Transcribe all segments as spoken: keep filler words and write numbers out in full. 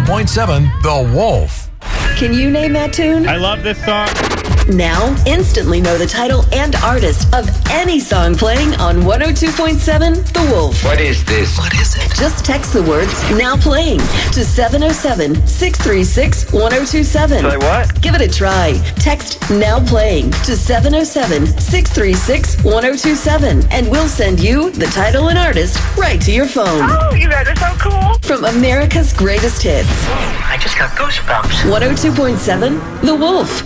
point seven The Wolf. Can you name that tune? I love this song. Now, instantly know the title and artist of any song playing on one oh two point seven The Wolf. What is this? What is it? Just text the words "now playing" to seven oh seven, six three six, one oh two seven. Say what? Give it a try. Text "now playing" to seven oh seven, six three six, one oh two seven, and we'll send you the title and artist right to your phone. Oh, you guys are so cool. From America's greatest hits. I just got goosebumps. one oh two point seven The Wolf.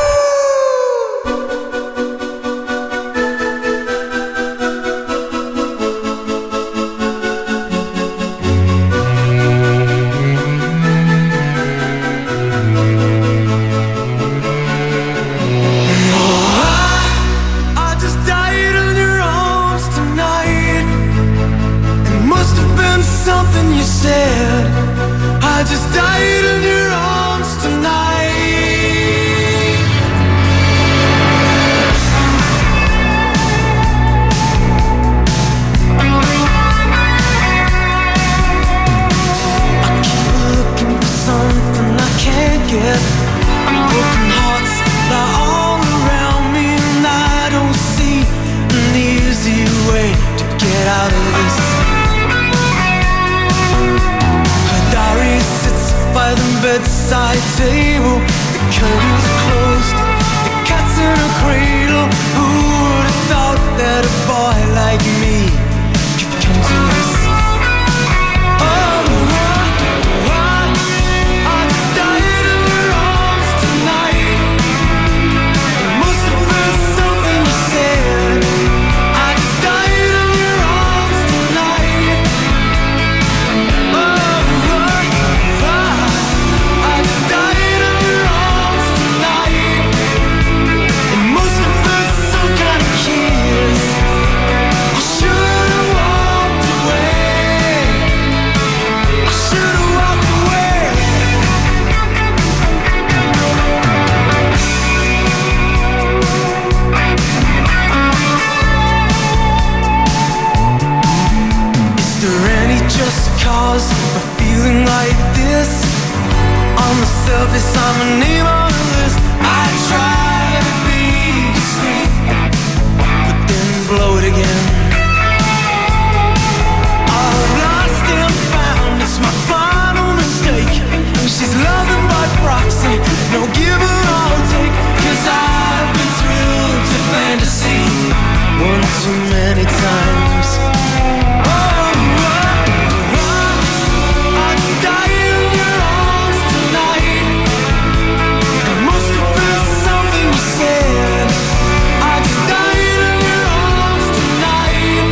bedside table, the curtains closed, the cat's in a cradle. Who would have thought that a boy like me could come to this? Oh, I, I just died in your arms tonight. It must have been something you said. I just died in your arms tonight. Oh, I, I just died in your arms tonight. It must have been some kind of kiss. I should have walked away. I should have walked away. Is there any just cause for feeling like this? On the surface, I'm a name on the list. I try to be discreet, but then blow it again. All lost and found, it's my final mistake. She's loving by proxy, no give or take. Cause I've been thrilled to fantasy one too many times. Oh, oh, oh, I just died in your arms tonight. It must have been something you said. I just died in your arms tonight.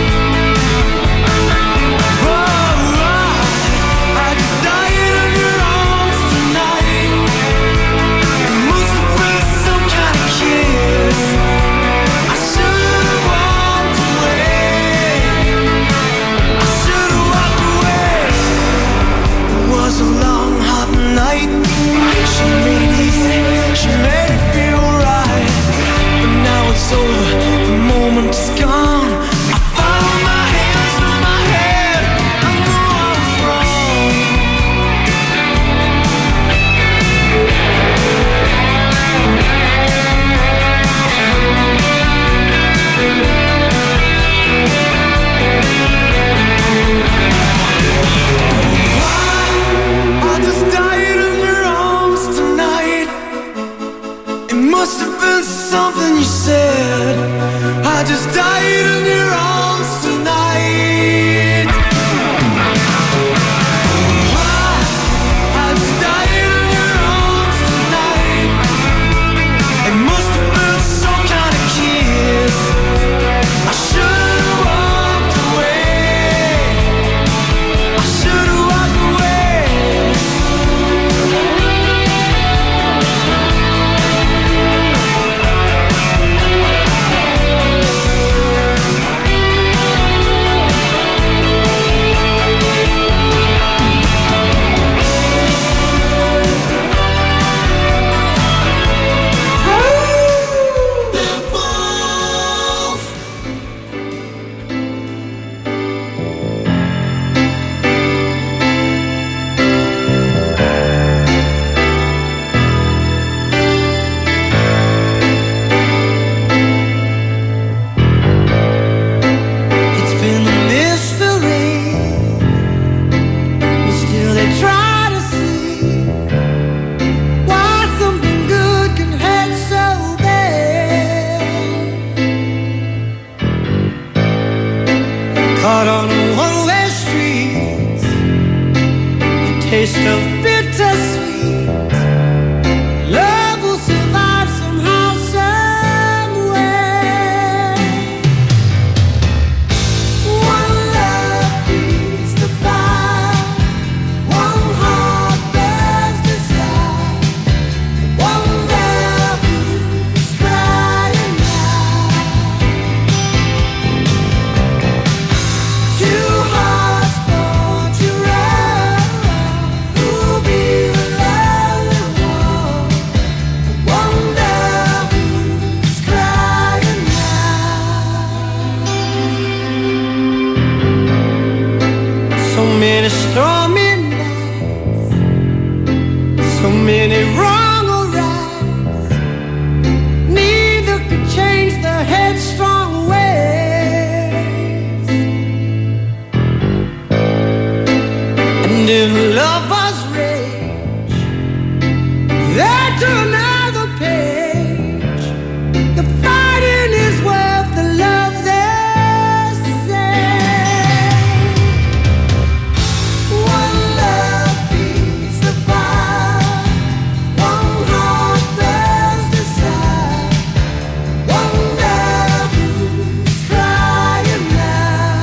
Oh, oh, I just died in your arms tonight. It must have been some kind of kiss. I should have walked away. I should have walked away. It was a long, hot night. She made it easy. She made it feel right. But now it's over. The moment's gone. I found my hands through my head. I know I was wrong. I just died in your arms tonight. It must have been something you said. taste of bittersweet. Love will survive somehow, somewhere. One love feeds the fire. One heart bears desire. One love who's crying now. Two hearts born to run. Who'll be the lonely one? One love who's crying now. So many stormy nights, so many wrong or rights. Neither could change the headstrong ways. And if lovers rage, they're to another page. The fighting is worth the love they say. One love feeds the fire. One heart bears desire. One love who's crying now.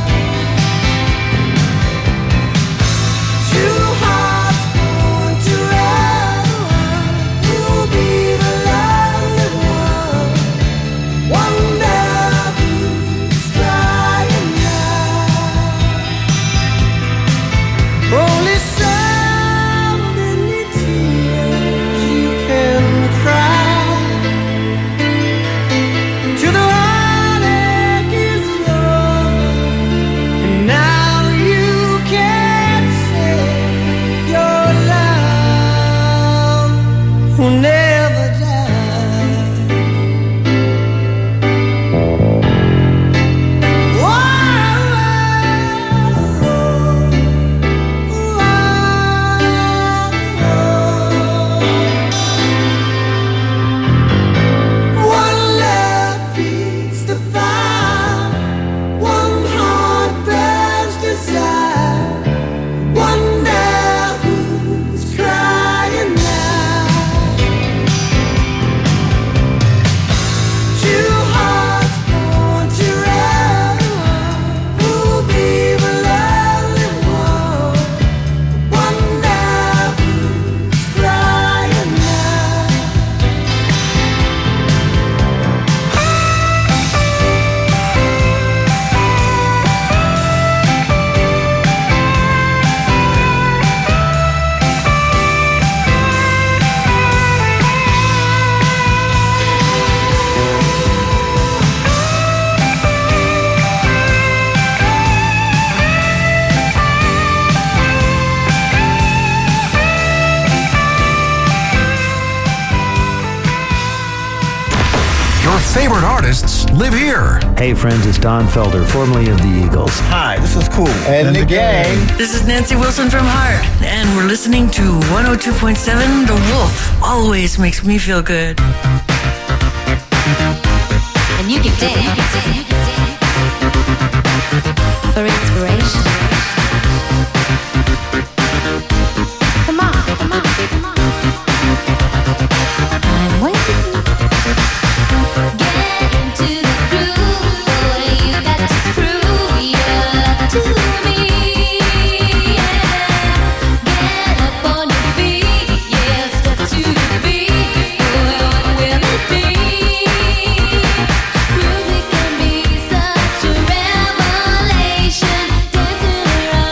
Two hearts born to run. Who'll be the lonely one? One love who's crying now. Only so many tears you can cry. To the heartache is over, and now you can say your love will never die. One love feeds the fire. One heart bears desire. One love who's crying now. Two hearts born to run. Who'll be the lonely one? One love who's crying now. Your favorite artists live here. Hey friends, it's Don Felder, formerly of the Eagles. Hi, this is Cool. And, the gang. This is Nancy Wilson from Heart, and we're listening to one oh two point seven The Wolf. Always makes me feel good. And you can dance for inspiration. Come on, come on, come on. I'm waiting. Get into the groove, boy. You got to prove your love to me. Yeah. Get up on your feet, yeah. Step to the beat, boy. What will it be? Music can be such a revelation. Dancing around.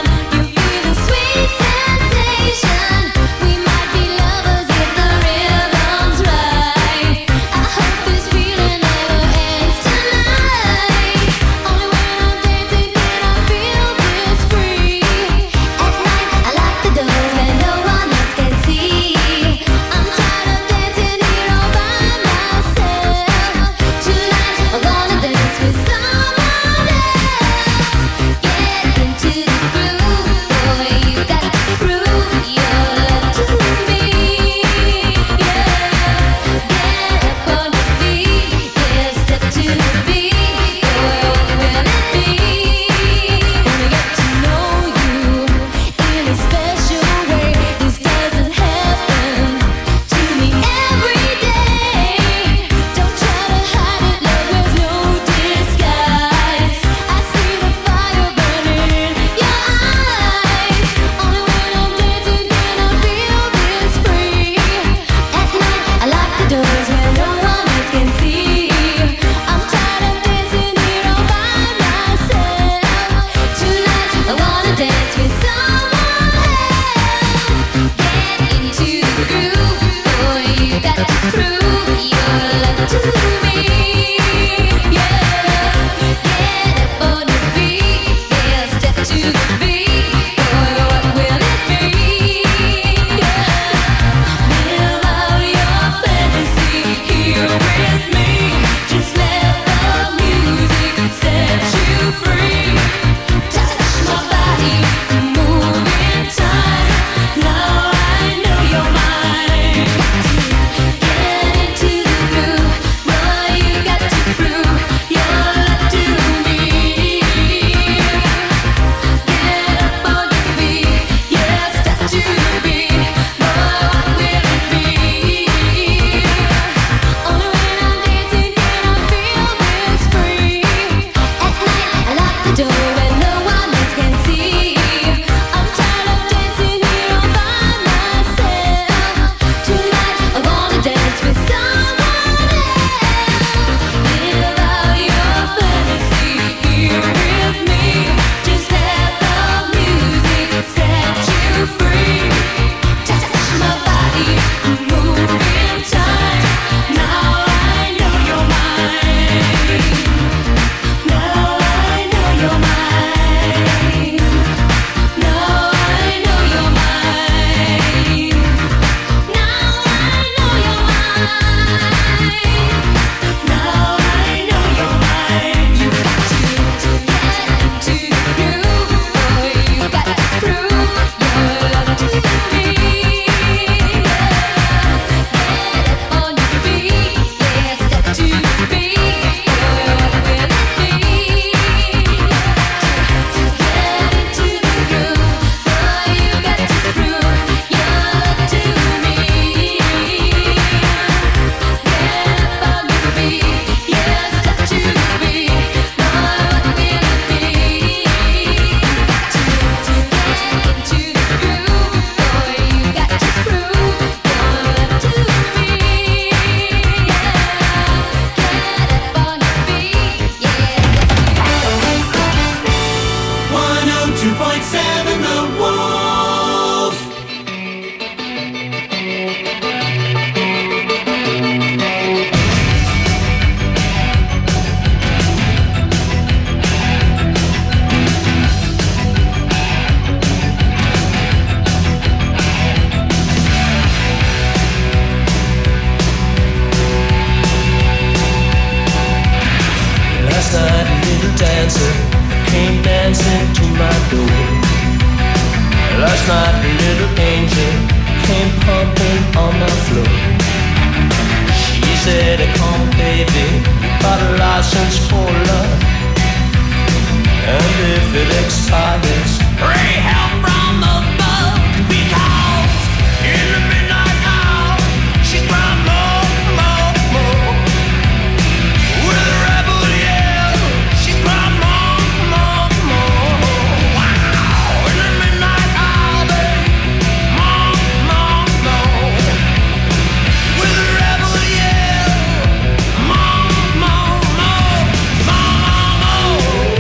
dancer came dancing to my door. Last night a little angel came pumping on my floor. She said, come baby, got a license for love, and if it expires, pray help from above. Because in the midnight hour, she's crying more, more, more. With a rebel yell, she's crying more, more, more. Wow, in the midnight hour, babe, more, more, more. With a rebel yell, more, more, more, more, more.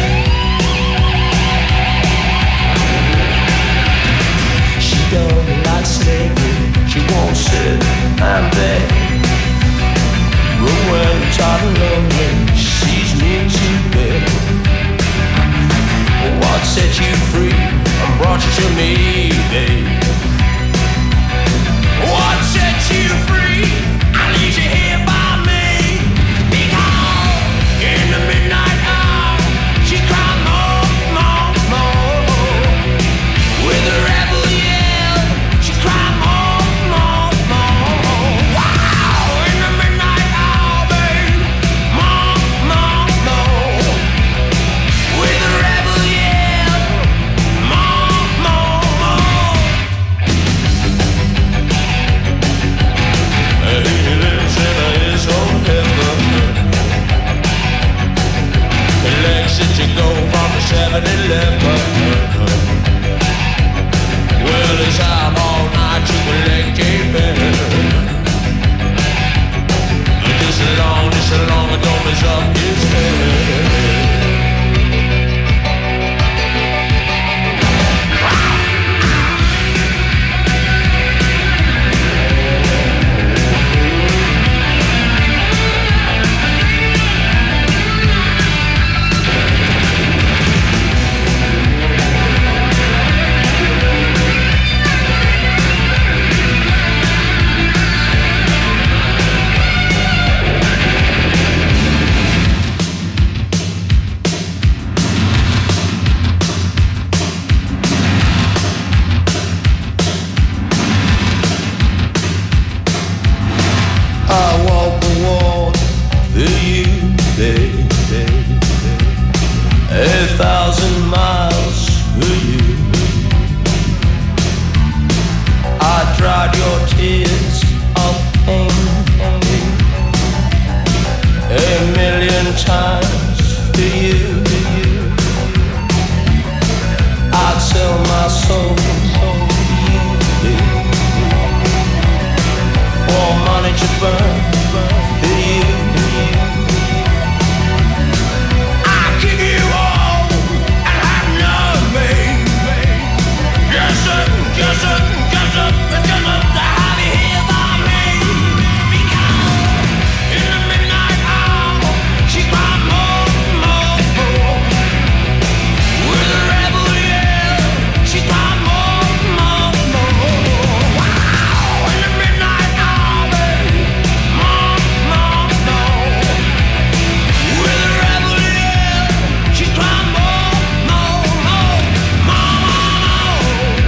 She don't like slavery, she won't sit and beg. But when I'm tired and lonely, she sees me to bed. What set you free and brought you to me, babe? What set you free and leaves you here by me? Because in the midnight hour, she cried more, more, more. With a rebel yell, she cried more, more, more. Wow, in the midnight hour, babe, more, more, more. With a rebel yell, more, more, more. He lives in his own heaven. He likes it to go from the seven eleven. Well, he's out all night to collect a bill. This long, this long, the dome is up his head. I walk the wall for you, babe, babe, babe. A thousand miles for you. I dried your tears of pain, pain. A million times for you, for you. I'd sell my soul for you, babe. For money to burn, burn for you, for you. I give you all and have nothing. Yes sir, yes sir, yes sir, yes sir, to have you here by me. Because in the midnight hour, she cried more, more, more. With a rebel yell, she cried more, more, more. Wow, in the midnight hour, babe, more, more, more. With a rebel yell, she cried more, more, more, more, more.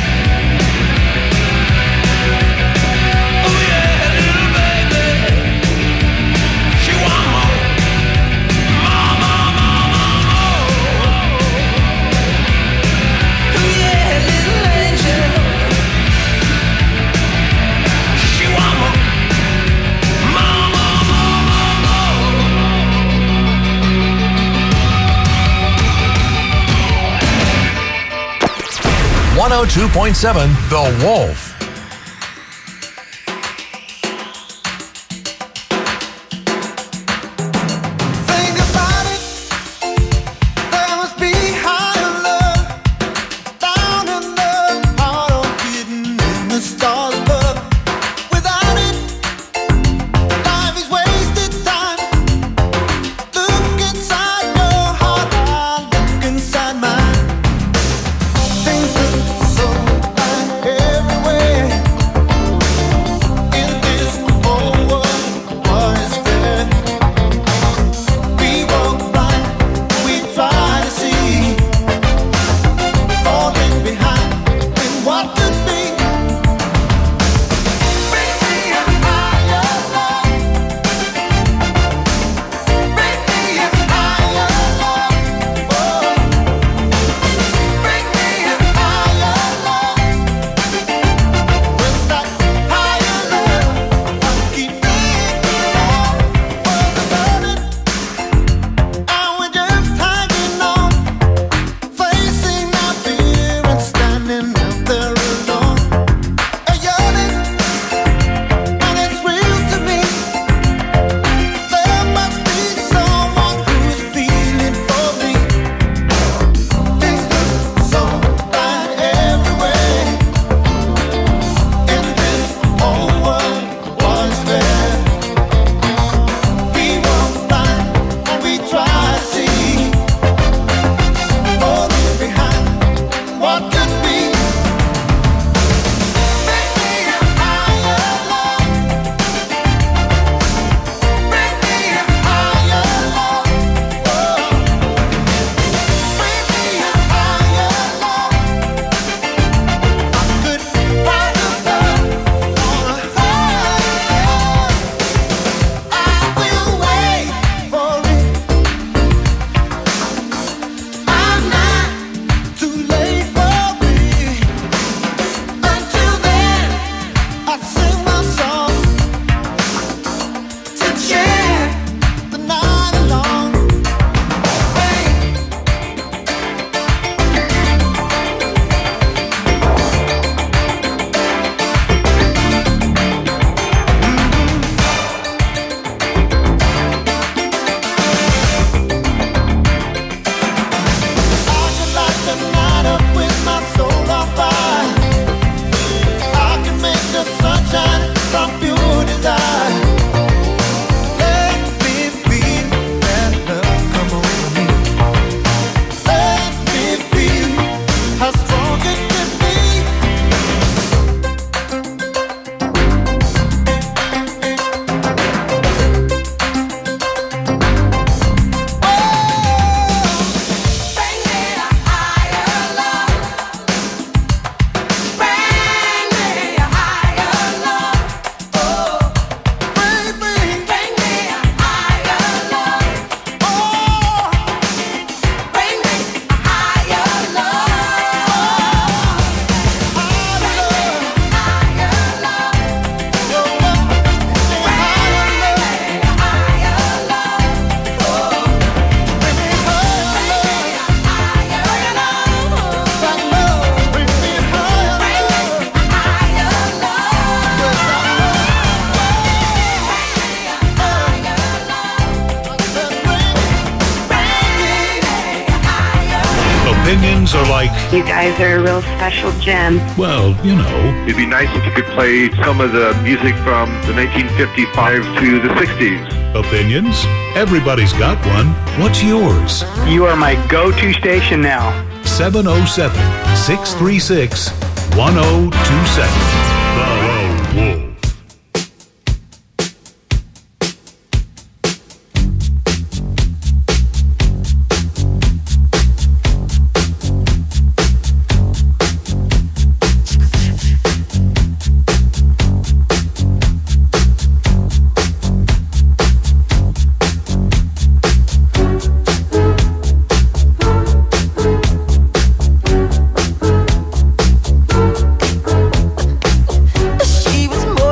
Oh yeah, little baby, she want more, more, more, more, more. Oh yeah, little angel, she want more, more, more, more, more, more. one oh two point seven The Wolf. Think about it. There must be higher love down in the heart of hidden in the stars above. Without it, life is wasted time. Look inside your heart, I look inside mine. Things look so bad everywhere. fans are like, you guys are a real special gem. well, you know. It'd be nice if you could play some of the music from the nineteen fifty-five to the sixties. Opinions? Everybody's got one. What's yours? You are my go-to station now. seven oh seven, six three six, one oh two seven. The Lone Wolf. She was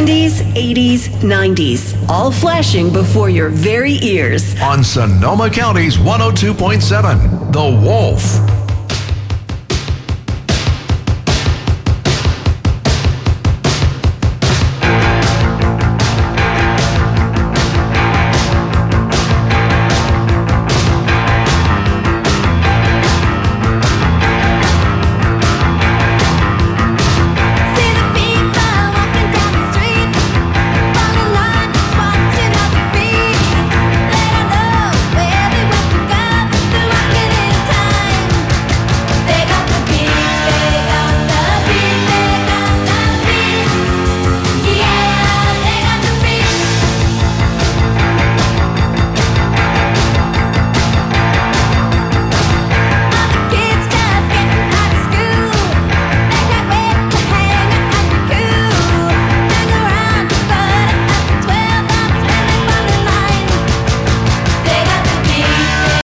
seventies, eighties, nineties, all flashing before your very ears. On Sonoma County's one oh two point seven, The Wolf.